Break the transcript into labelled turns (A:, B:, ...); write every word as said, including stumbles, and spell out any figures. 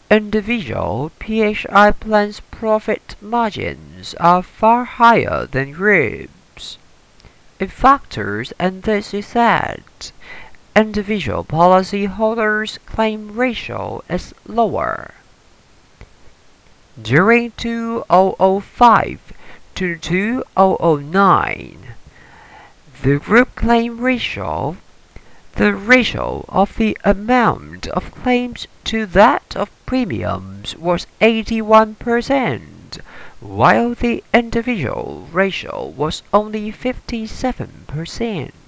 A: individual P H I plans' profit margins are far higher than groups. A factor in this is that individual policyholders' claim ratio is lower. During two thousand five to two thousand nine, the group claim ratio, the ratio of the amount of claims to that of premiums, was eighty-one percent, while the individual ratio was only fifty-seven percent.